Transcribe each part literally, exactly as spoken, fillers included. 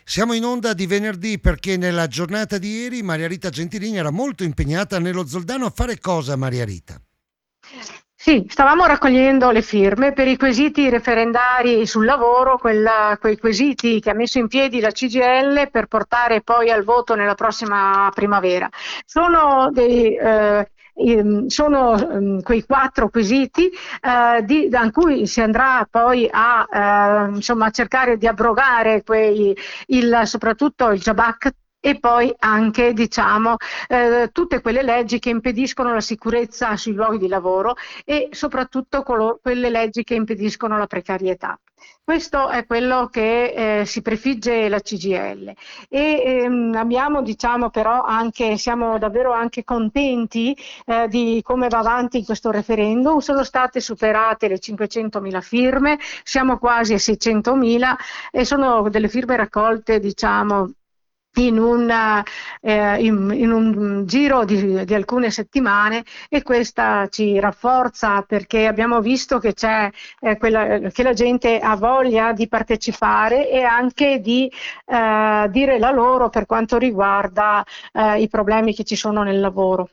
Siamo in onda di venerdì perché nella giornata di ieri Maria Rita Gentilini era molto impegnata nello Zoldano a fare cosa, Maria Rita? Sì, stavamo raccogliendo le firme per i quesiti referendari sul lavoro, quella- quei quesiti che ha messo in piedi la C G I L per portare poi al voto nella prossima primavera. Sono dei, eh, ehm, sono ehm, quei quattro quesiti eh, di- da cui si andrà poi a eh, insomma, cercare di abrogare quei, il, soprattutto il Jobs Act e poi anche diciamo, eh, tutte quelle leggi che impediscono la sicurezza sui luoghi di lavoro e soprattutto colo- quelle leggi che impediscono la precarietà. Questo è quello che eh, si prefigge la C G I L e ehm, abbiamo, diciamo, però anche, siamo davvero anche contenti eh, di come va avanti questo referendum. Sono state superate le cinquecentomila firme, siamo quasi a seicentomila e sono delle firme raccolte, diciamo, in un, eh, in, in un giro di, di alcune settimane e questa ci rafforza perché abbiamo visto che c'è eh, quella, che la gente ha voglia di partecipare e anche di eh, dire la loro per quanto riguarda eh, i problemi che ci sono nel lavoro.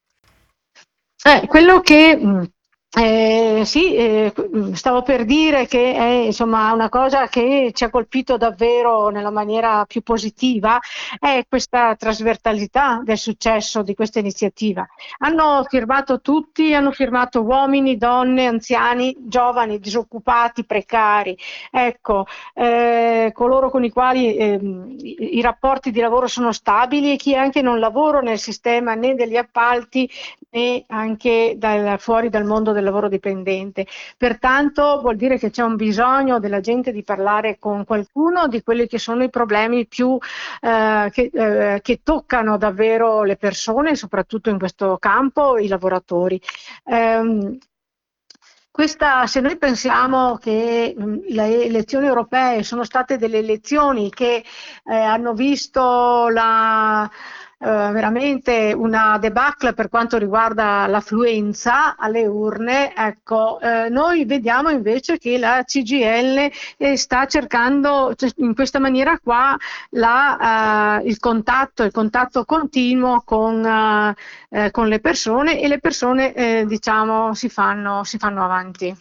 Eh, quello che mh, eh, sì, eh, mh, stavo per dire che è insomma una cosa che ci ha colpito davvero nella maniera più positiva è questa trasversalità del successo di questa iniziativa. Hanno firmato tutti, hanno firmato uomini, donne, anziani, giovani, disoccupati, precari, ecco, eh, coloro con i quali ehm, i, i rapporti di lavoro sono stabili e chi anche non lavora nel sistema né degli appalti e anche dal, fuori dal mondo del lavoro dipendente. Pertanto vuol dire che c'è un bisogno della gente di parlare con qualcuno di quelli che sono i problemi più eh, che, eh, che toccano davvero le persone, soprattutto in questo campo, i lavoratori. Ehm, questa, se noi pensiamo che mh, le elezioni europee sono state delle elezioni che eh, hanno visto la, eh, veramente una debacle per quanto riguarda l'affluenza alle urne, ecco, eh, noi vediamo invece che la C G I L eh, sta cercando cioè, in questa maniera qua la, eh, il contatto, il contatto continuo con, eh, eh, con le persone e le persone eh, diciamo si fanno, si fanno avanti.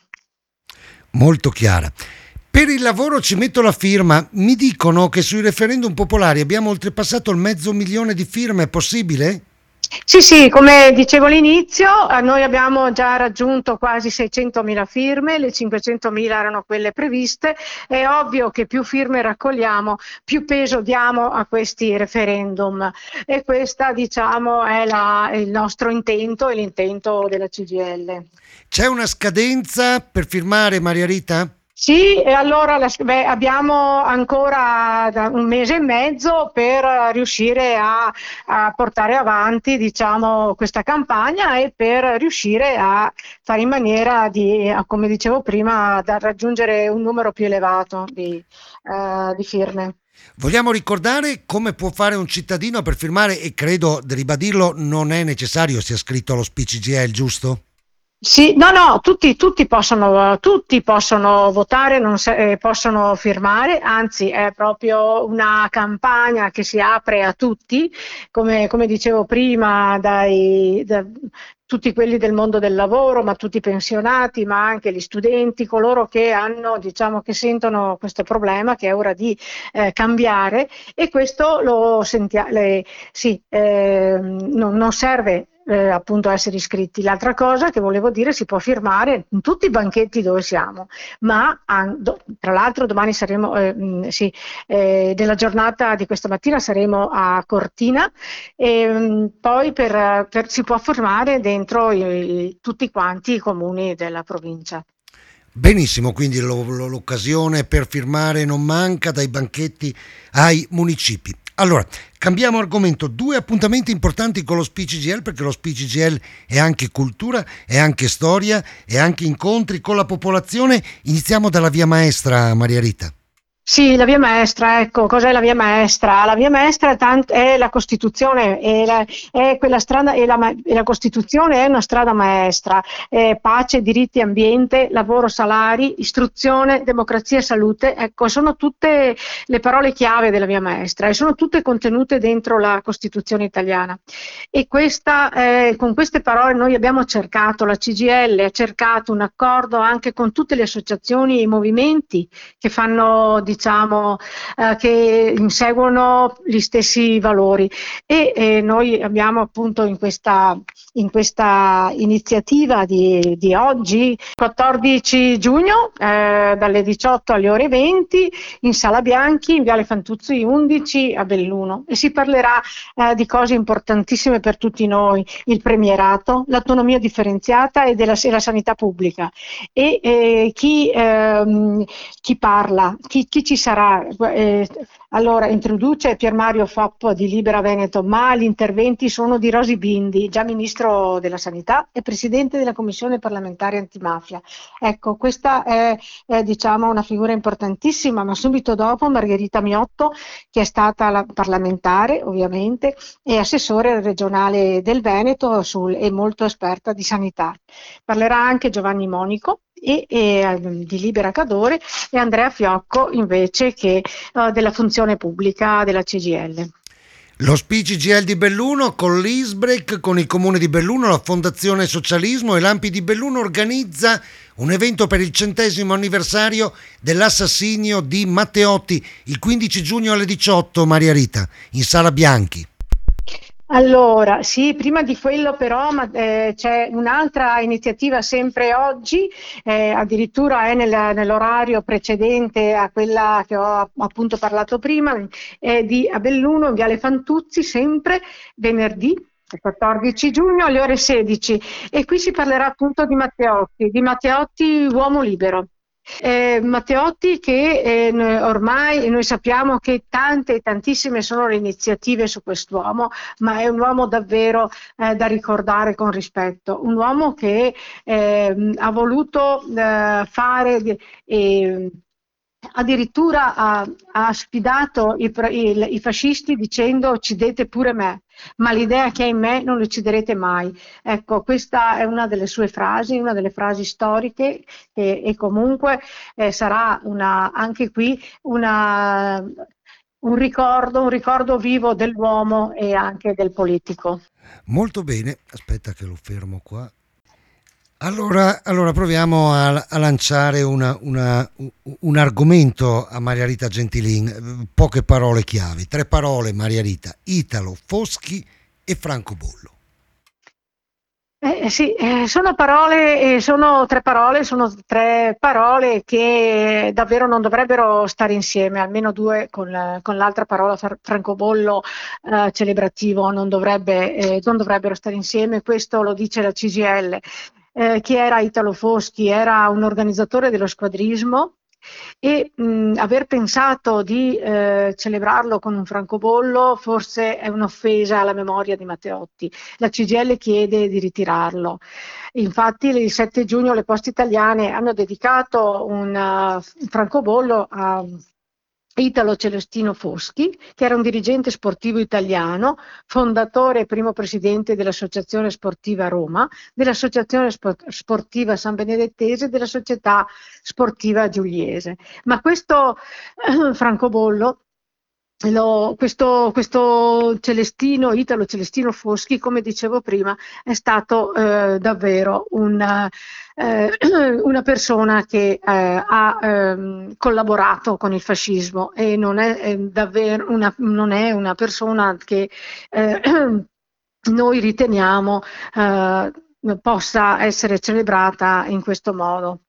Molto chiara. Per il lavoro ci metto la firma. Mi dicono che sui referendum popolari abbiamo oltrepassato il mezzo milione di firme, è possibile? Sì, sì, come dicevo all'inizio, eh, noi abbiamo già raggiunto quasi seicentomila firme, le cinquecentomila erano quelle previste, è ovvio che più firme raccogliamo, più peso diamo a questi referendum e questa diciamo è la, il nostro intento e l'intento della C G I L. C'è una scadenza per firmare, Maria Rita? Sì, e allora la- beh, abbiamo ancora da un mese e mezzo per eh, riuscire a, a portare avanti, diciamo, questa campagna e per riuscire a fare in maniera di, eh, come dicevo prima, da raggiungere un numero più elevato di, eh, di firme. Vogliamo ricordare come può fare un cittadino per firmare e credo, di ribadirlo, non è necessario sia scritto allo S P C G I L, giusto? Sì, no, no, tutti, tutti possono, tutti possono votare, non se- eh, possono firmare, anzi è proprio una campagna che si apre a tutti, come, come dicevo prima, dai, da, tutti quelli del mondo del lavoro, ma tutti i pensionati, ma anche gli studenti, coloro che hanno, diciamo, che sentono questo problema, che è ora di eh, cambiare e questo lo sentiamo, sì, eh, non, non serve eh, appunto essere iscritti. L'altra cosa che volevo dire, si può firmare in tutti i banchetti dove siamo, ma an- do- tra l'altro domani saremo, eh, mh, sì, eh, nella giornata di questa mattina saremo a Cortina e mh, poi per, per- si può firmare dentro i- i- tutti quanti i comuni della provincia. Benissimo, quindi lo- lo- l'occasione per firmare non manca, dai banchetti ai municipi. Allora, cambiamo argomento. Due appuntamenti importanti con lo S P C G I L, perché lo S P C G I L è anche cultura, è anche storia, è anche incontri con la popolazione. Iniziamo dalla via maestra, Maria Rita. Sì, la via maestra, ecco, cos'è la via maestra? La via maestra è, tant- è la Costituzione, è, la, è quella strada, è la, ma- e la Costituzione è una strada maestra, è pace, diritti, ambiente, lavoro, salari, istruzione, democrazia e salute, ecco, sono tutte le parole chiave della via maestra e sono tutte contenute dentro la Costituzione italiana. E questa, eh, con queste parole noi abbiamo cercato, la C G I L ha cercato un accordo anche con tutte le associazioni e i movimenti che fanno, diciamo, eh, che inseguono gli stessi valori e eh, noi abbiamo appunto in questa, in questa iniziativa di, di oggi, quattordici giugno, eh, dalle diciotto alle ore venti, in Sala Bianchi, in Viale Fantuzzi undici a Belluno, e si parlerà eh, di cose importantissime per tutti noi: il premierato, l'autonomia differenziata e della e la sanità pubblica. E eh, chi, ehm, chi parla, chi, chi ci sarà? Eh, allora, introduce Pier Mario Foppo di Libera Veneto, ma gli interventi sono di Rosi Bindi, già Ministro della Sanità e Presidente della Commissione parlamentare antimafia. Ecco, questa è, è, diciamo, una figura importantissima, ma subito dopo Margherita Miotto, che è stata la parlamentare, ovviamente, e assessore regionale del Veneto sul, e molto esperta di sanità. Parlerà anche Giovanni Monico e, e, di Libera Cadore, e Andrea Fiocco invece che uh, della funzione pubblica della C G I L. Lo S P I C G I L di Belluno con l'Isbrec, con il Comune di Belluno, la Fondazione Socialismo e l'Ampi di Belluno organizza un evento per il centesimo anniversario dell'assassinio di Matteotti il quindici giugno alle diciotto, Maria Rita, in Sala Bianchi. Allora, sì, prima di quello però ma, eh, c'è un'altra iniziativa sempre oggi, eh, addirittura è nel- nell'orario precedente a quella che ho appunto parlato prima, è di a Belluno, in Viale Fantuzzi, sempre venerdì, il quattordici giugno alle ore sedici, e qui si parlerà appunto di Matteotti, di Matteotti uomo libero. Eh, Matteotti che eh, n- ormai noi sappiamo che tante e tantissime sono le iniziative su quest'uomo, ma è un uomo davvero eh, da ricordare con rispetto, un uomo che ehm, ha voluto eh, fare di- eh, addirittura ha, ha sfidato i, pra- il- i fascisti dicendo: uccidete pure me, ma l'idea che è in me non l'ucciderete mai. Ecco, questa è una delle sue frasi, una delle frasi storiche, e, e comunque eh, sarà una, anche qui una, un ricordo, un ricordo vivo dell'uomo e anche del politico. Molto bene, aspetta che lo fermo qua. Allora, allora proviamo a, a lanciare una- una- un argomento a Maria Rita Gentilin, poche parole chiavi, tre parole, Maria Rita: Italo, Foschi e francobollo. Eh, eh, sì, eh, sono parole, eh, sono tre parole, sono tre parole che davvero non dovrebbero stare insieme, almeno due con, la- con l'altra parola far- francobollo eh, celebrativo non dovrebbe, eh, non dovrebbero stare insieme. Questo lo dice la C G I L. Eh, chi era Italo Foschi? Era un organizzatore dello squadrismo, e mh, aver pensato di eh, celebrarlo con un francobollo forse è un'offesa alla memoria di Matteotti. La C G I L chiede di ritirarlo. Infatti il sette giugno le Poste Italiane hanno dedicato un uh, francobollo a Italo Celestino Foschi, che era un dirigente sportivo italiano, fondatore e primo presidente dell'Associazione Sportiva Roma, dell'Associazione Sportiva San Benedettese e della Società Sportiva Giuliese. Ma questo eh, francobollo, lo- questo, questo Celestino, Italo Celestino Foschi, come dicevo prima, è stato eh, davvero un, eh, una persona che eh, ha ehm, collaborato con il fascismo, e non è, è davvero una, non è una persona che eh, noi riteniamo eh, possa essere celebrata in questo modo.